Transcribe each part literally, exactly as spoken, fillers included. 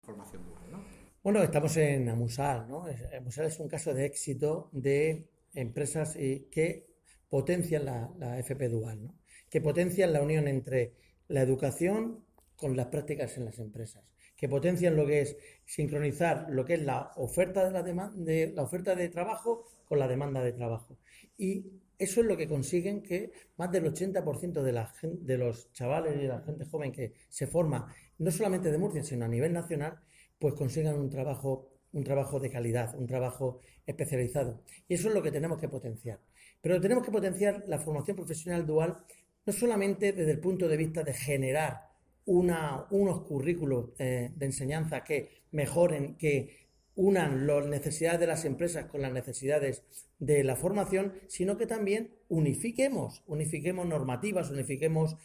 formación dual, ¿no? Bueno, estamos en Amusal, ¿no? Es- Amusal es un caso de éxito de empresas eh, que potencian la, la F P Dual, ¿no? Que potencian la unión entre la educación con las prácticas en las empresas, que potencian lo que es sincronizar lo que es la oferta de la dema- de la oferta de trabajo con la demanda de trabajo. Y eso es lo que consiguen que más del ochenta por ciento de, la gen- de los chavales y de la gente joven que se forma, no solamente de Murcia, sino a nivel nacional, pues consigan un trabajo, un trabajo de calidad, un trabajo especializado. Y eso es lo que tenemos que potenciar. Pero tenemos que potenciar la formación profesional dual no solamente desde el punto de vista de generar una, unos currículos eh, de enseñanza que mejoren, que unan las necesidades de las empresas con las necesidades de la formación, sino que también unifiquemos, unifiquemos normativas, unifiquemos,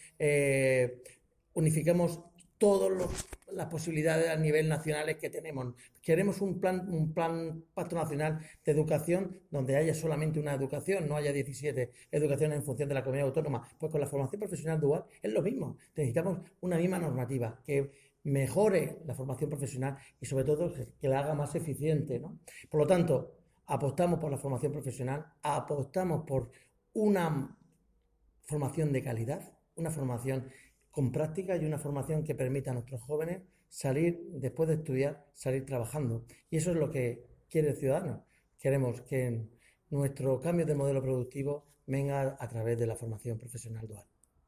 eh, unifiquemos todas las posibilidades a nivel nacionales que tenemos. Queremos un plan, un plan pacto nacional de educación donde haya solamente una educación, no haya diecisiete educaciones en función de la comunidad autónoma. Pues con la formación profesional dual es lo mismo. Necesitamos una misma normativa que mejore la formación profesional y sobre todo que la haga más eficiente, ¿no? Por lo tanto, apostamos por la formación profesional, apostamos por una formación de calidad, una formación con práctica y una formación que permita a nuestros jóvenes salir, después de estudiar, salir trabajando. Y eso es lo que quiere el ciudadano. Queremos que nuestro cambio de modelo productivo venga a través de la formación profesional dual.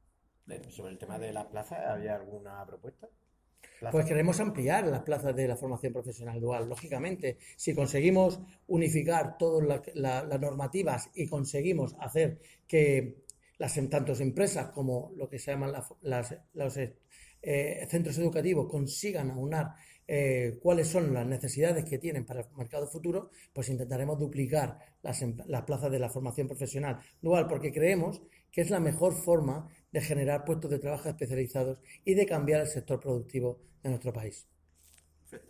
Eh, Sobre el tema de las plazas, ¿había alguna propuesta? Pues ¿Plazas? queremos ampliar las plazas de la formación profesional dual, lógicamente. Si conseguimos unificar todas la- la- las normativas y conseguimos hacer que las en tanto empresas como lo que se llaman la- las- los eh, centros educativos consigan aunar eh, cuáles son las necesidades que tienen para el mercado futuro, pues intentaremos duplicar las, em- las plazas de la formación profesional dual, porque creemos que es la mejor forma de generar puestos de trabajo especializados y de cambiar el sector productivo de nuestro país.